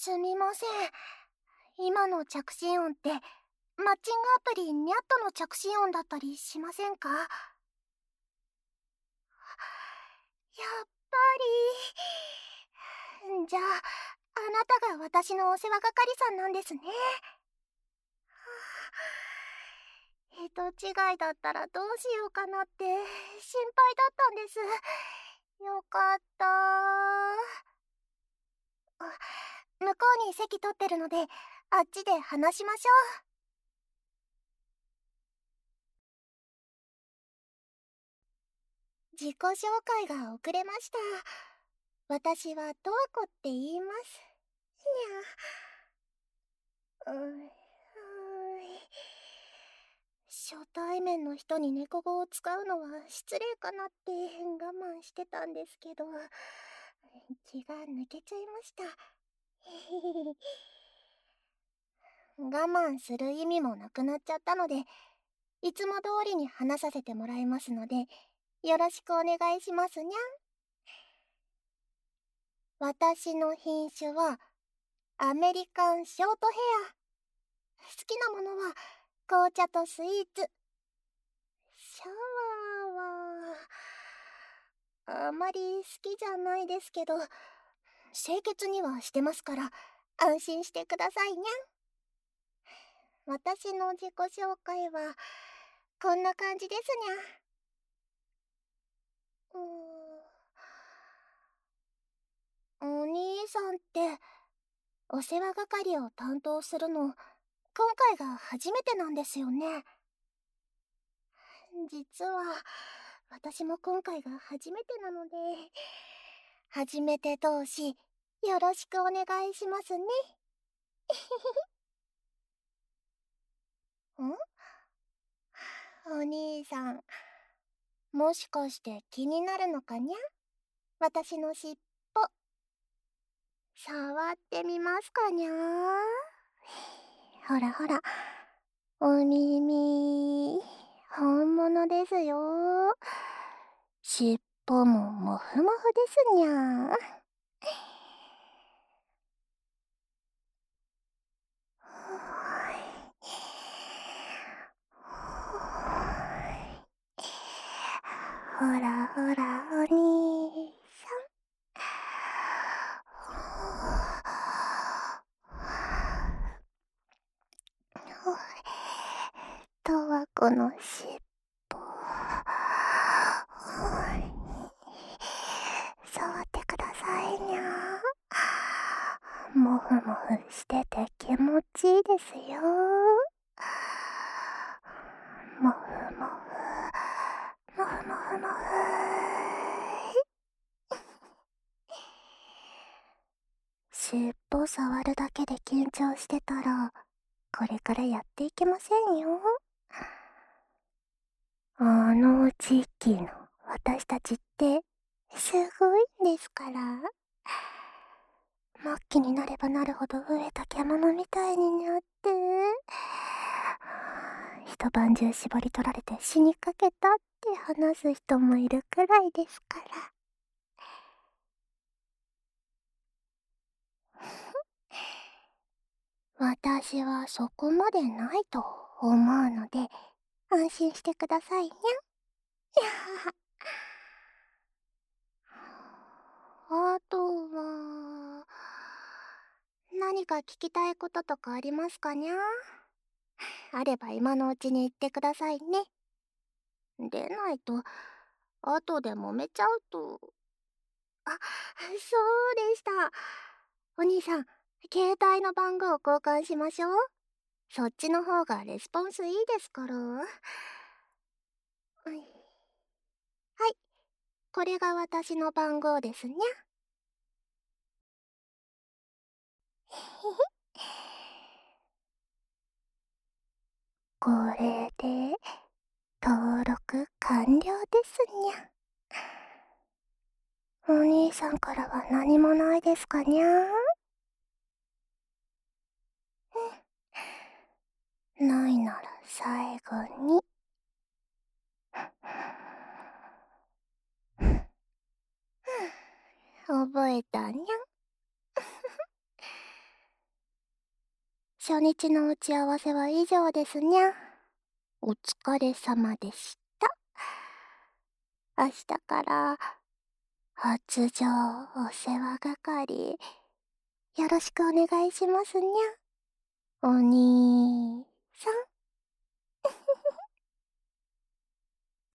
すみません。今の着信音ってマッチングアプリニャットの着信音だったりしませんか？やっぱり。じゃあ、あなたが私のお世話係さんなんですね。人違いだったらどうしようかなって心配だったんです。よかった。向こうに席取ってるので、あっちで話しましょう。自己紹介が遅れました。私はトワコって言います。にゃ。初対面の人に猫語を使うのは失礼かなって我慢してたんですけど、気が抜けちゃいました。我慢する意味もなくなっちゃったので、いつも通りに話させてもらいますので、よろしくお願いしますにゃん。私の品種はアメリカンショートヘア。好きなものは紅茶とスイーツ。シャワーはあまり好きじゃないですけど、清潔にはしてますから安心してくださいにゃん。私の自己紹介はこんな感じですにゃ。お兄さんってお世話係を担当するの今回が初めてなんですよね。実は私も今回が初めてなので、初めて同士よろしくお願いしますね。お兄さん、もしかして気になるのかにゃ？私の尻尾触ってみますかにゃ？ほらほら、お耳本物ですよ。尻尾ももふもふですにゃ。ほらほらお兄さん。とわこの尻尾触ってくださいにゃ。もふもふしてて気持ちいいですよ。もふもふもふもふもふ。尻尾触るだけで緊張してたらこれからやっていけませんよ。あの時期の私たちってすごいんですから。末期になればなるほど飢えた獣みたいになって一晩中絞り取られて死にかけたって話す人もいるくらいですから。私はそこまでないと思うので安心してくださいにゃ。あとは何か聞きたいこととかありますかにゃ？あれば今のうちに言ってくださいね。でないと後で揉めちゃうと。あ、そうでした。お兄さん、携帯の番号交換しましょう。そっちの方がレスポンスいいですから。はい、これが私の番号ですにゃ。これで登録完了ですにゃ。お兄さんからは何もないですかにゃ？ないなら最後に。覚えたにゃん。 初日の打ち合わせは以上ですにゃ。お疲れ様でした。明日から発情お世話係よろしくお願いしますにゃ。お兄さん。